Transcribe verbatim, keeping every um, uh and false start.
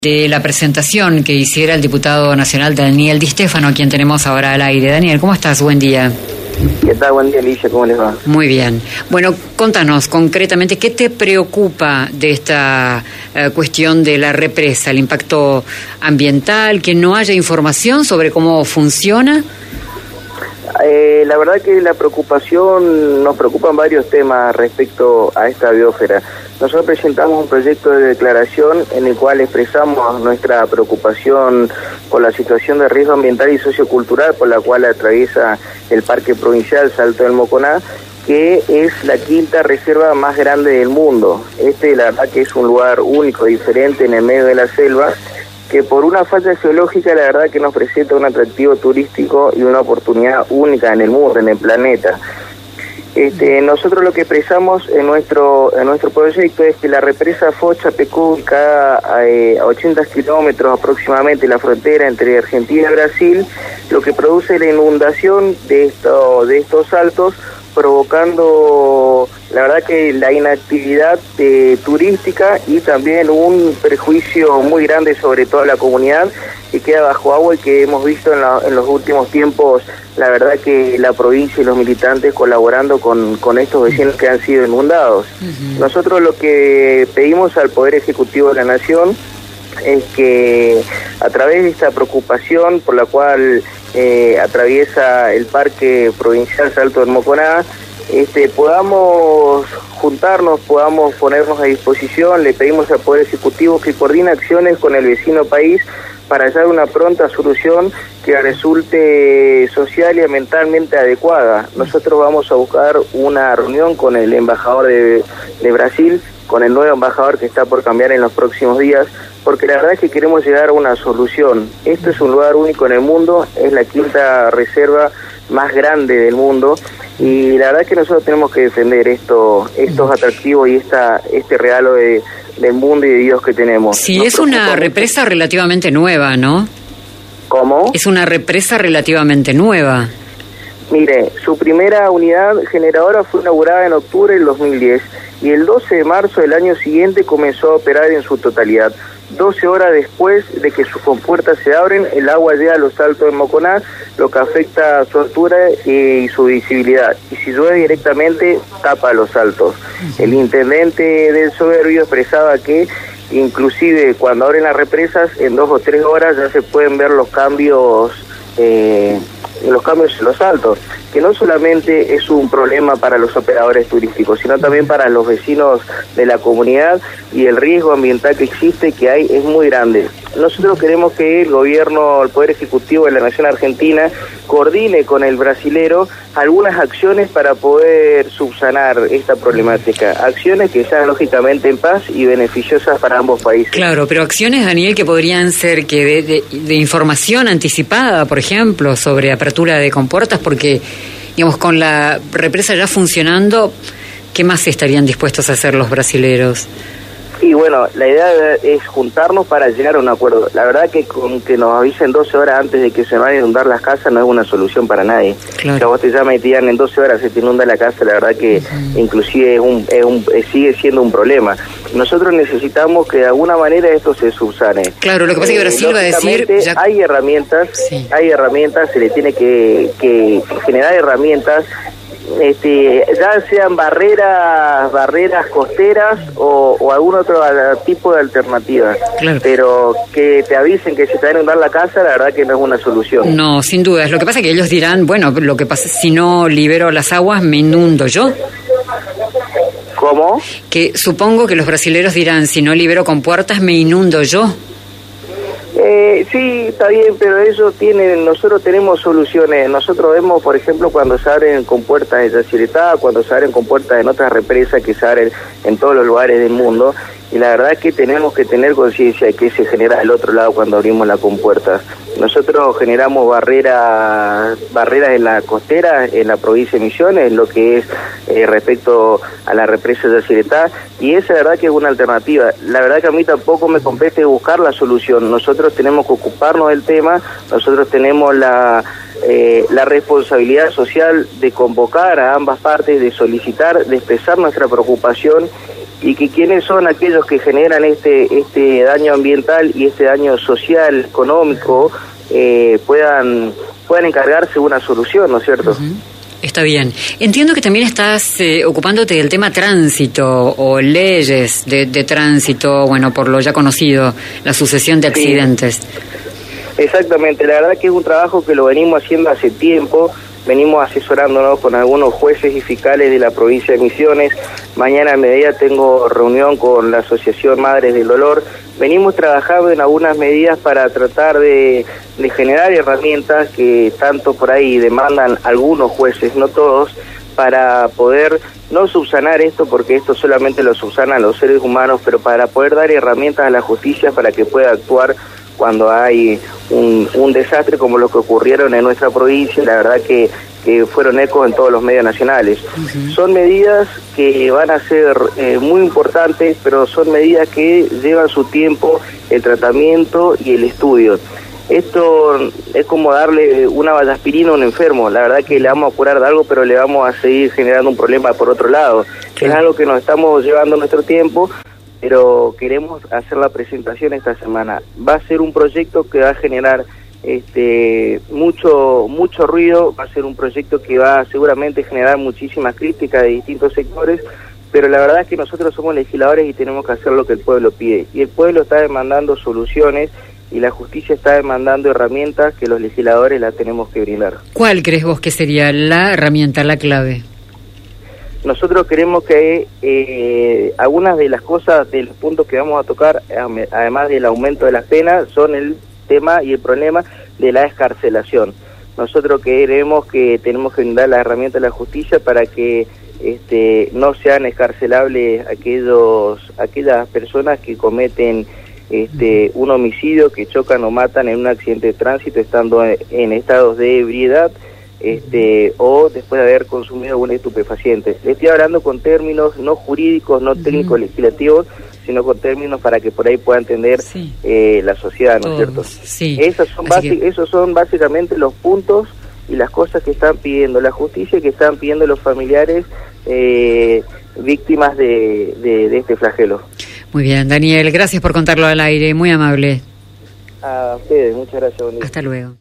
de la presentación que hiciera el diputado nacional Daniel Di Stefano, a quien tenemos ahora al aire. Daniel, ¿cómo estás? Buen día. ¿Qué tal? Buen día, Alicia. ¿Cómo les va? Muy bien. Bueno, contanos concretamente, ¿qué te preocupa de esta eh, cuestión de la represa, el impacto ambiental, que no haya información sobre cómo funciona? Eh, la verdad que la preocupación, nos preocupan varios temas respecto a esta biosfera. Nosotros presentamos un proyecto de declaración en el cual expresamos nuestra preocupación por la situación de riesgo ambiental y sociocultural por la cual atraviesa el Parque Provincial Salto del Moconá, que es la quinta reserva más grande del mundo. Este, la verdad que es un lugar único, diferente en el medio de la selva, que por una falla geológica la verdad que nos presenta un atractivo turístico y una oportunidad única en el mundo, en el planeta. Este, nosotros lo que expresamos en nuestro en nuestro proyecto es que la represa Foz-Chapecó, ubicada a, eh, a ochenta kilómetros aproximadamente de la frontera entre Argentina y Brasil, lo que produce la inundación de, esto, de estos saltos, provocando la verdad que la inactividad eh, turística y también un perjuicio muy grande sobre toda la comunidad que queda bajo agua y que hemos visto en, la, en los últimos tiempos, la verdad que la provincia y los militantes colaborando con, con estos vecinos que han sido inundados. Uh-huh. Nosotros lo que pedimos al Poder Ejecutivo de la Nación es que a través de esta preocupación por la cual eh, atraviesa el Parque Provincial Salto del Moconá, este, podamos juntarnos, podamos ponernos a disposición. Le pedimos al Poder Ejecutivo que coordine acciones con el vecino país para hallar una pronta solución que resulte social y ambientalmente adecuada. Nosotros vamos a buscar una reunión con el embajador de, de Brasil, con el nuevo embajador que está por cambiar en los próximos días, porque la verdad es que queremos llegar a una solución. Esto es un lugar único en el mundo, es la quinta reserva más grande del mundo, y la verdad es que nosotros tenemos que defender esto, estos atractivos y esta este regalo de, del mundo y de Dios que tenemos. Sí, Nos es una represa relativamente nueva, ¿no? ¿Cómo? Es una represa relativamente nueva. Mire, su primera unidad generadora fue inaugurada en octubre del dos mil diez y el doce de marzo del año siguiente comenzó a operar en su totalidad. doce horas después de que sus compuertas se abren, el agua llega a los Saltos del Moconá, lo que afecta su altura y su visibilidad. Y si llueve directamente, tapa los saltos. El intendente del Soberbio expresaba que inclusive cuando abren las represas, en dos o tres horas ya se pueden ver los cambios eh, los cambios en los saltos, que no solamente es un problema para los operadores turísticos, sino también para los vecinos de la comunidad, y el riesgo ambiental que existe, que hay, es muy grande. Nosotros queremos que el gobierno, el Poder Ejecutivo de la Nación Argentina, coordine con el brasilero algunas acciones para poder subsanar esta problemática. Acciones que sean lógicamente en paz y beneficiosas para ambos países. Claro, pero acciones, Daniel, que podrían ser que de, de, de información anticipada, por ejemplo, sobre apertura de compuertas, porque, digamos, con la represa ya funcionando, ¿qué más estarían dispuestos a hacer los brasileros? Y bueno, la idea es juntarnos para llegar a un acuerdo. La verdad que con que nos avisen doce horas antes de que se van a inundar las casas no es una solución para nadie. Claro. Que a vos te llaman y te digan en doce horas se te inunda la casa, la verdad que uh-huh. inclusive es un, es un, sigue siendo un problema. Nosotros necesitamos que de alguna manera esto se subsane. Claro, lo que pasa es que Brasil eh, va a decir... Ya... Hay herramientas, sí. hay herramientas, se le tiene que, que generar herramientas, este, ya sean barreras barreras costeras o, o algún otro tipo de alternativa, claro. Pero que te avisen que se te va a inundar la casa, la verdad que no es una solución. No, sin duda. Lo que pasa es que ellos dirán, bueno, lo que pasa es si no libero las aguas me inundo yo. ¿Cómo? Que supongo que los brasileros dirán, si no libero compuertas me inundo yo. Eh, sí, está bien, pero eso tiene, nosotros tenemos soluciones. Nosotros vemos, por ejemplo, cuando se abren compuertas de Yacyretá, cuando se abren compuertas en otras represas que se abren en todos los lugares del mundo, y la verdad es que tenemos que tener conciencia de que se genera del otro lado cuando abrimos la compuerta. Nosotros generamos barreras barreras en la costera, en la provincia de Misiones, lo que es eh, respecto a la represa de Yacyretá, y esa la verdad que es una alternativa. La verdad que a mí tampoco me compete buscar la solución. Nosotros tenemos que ocuparnos del tema, nosotros tenemos la... Eh, la responsabilidad social de convocar a ambas partes, de solicitar, de expresar nuestra preocupación y que quiénes son aquellos que generan este este daño ambiental y este daño social, económico, eh, puedan puedan encargarse de una solución, ¿no es cierto? Uh-huh. Está bien. Entiendo que también estás eh, ocupándote del tema tránsito o leyes de, de tránsito, bueno, por lo ya conocido, la sucesión de accidentes. Sí. Exactamente, la verdad que es un trabajo que lo venimos haciendo hace tiempo, venimos asesorándonos con algunos jueces y fiscales de la provincia de Misiones. Mañana a mediodía tengo reunión con la Asociación Madres del Dolor. Venimos trabajando en algunas medidas para tratar de, de generar herramientas que tanto por ahí demandan algunos jueces, no todos, para poder no subsanar esto, porque esto solamente lo subsanan los seres humanos, pero para poder dar herramientas a la justicia para que pueda actuar cuando hay un, un desastre como lo que ocurrieron en nuestra provincia. La verdad que, que fueron ecos en todos los medios nacionales. Uh-huh. Son medidas que van a ser eh, muy importantes, pero son medidas que llevan su tiempo, el tratamiento y el estudio. Esto es como darle una vallaspirina a un enfermo. La verdad que le vamos a curar de algo, pero le vamos a seguir generando un problema por otro lado. Uh-huh. Es algo que nos estamos llevando nuestro tiempo, pero queremos hacer la presentación esta semana. Va a ser un proyecto que va a generar este mucho mucho ruido, va a ser un proyecto que va a seguramente generar muchísimas críticas de distintos sectores, pero la verdad es que nosotros somos legisladores y tenemos que hacer lo que el pueblo pide. Y el pueblo está demandando soluciones y la justicia está demandando herramientas que los legisladores las tenemos que brindar. ¿Cuál crees vos que sería la herramienta, la clave? Nosotros queremos que eh, algunas de las cosas, de los puntos que vamos a tocar, además del aumento de las penas, son el tema y el problema de la excarcelación. Nosotros creemos que tenemos que brindar las herramientas de la justicia para que este, no sean excarcelables aquellos aquellas personas que cometen este, un homicidio, que chocan o matan en un accidente de tránsito estando en, en estados de ebriedad, Este, o después de haber consumido algún estupefaciente. Le estoy hablando con términos no jurídicos, no técnicos legislativos, sino con términos para que por ahí pueda entender sí. eh, la sociedad, ¿no es cierto? Sí. Esos son, basic, que... esos son básicamente los puntos y las cosas que están pidiendo la justicia y que están pidiendo los familiares eh, víctimas de, de, de este flagelo. Muy bien, Daniel, gracias por contarlo al aire, muy amable. A ustedes, muchas gracias. Hasta luego.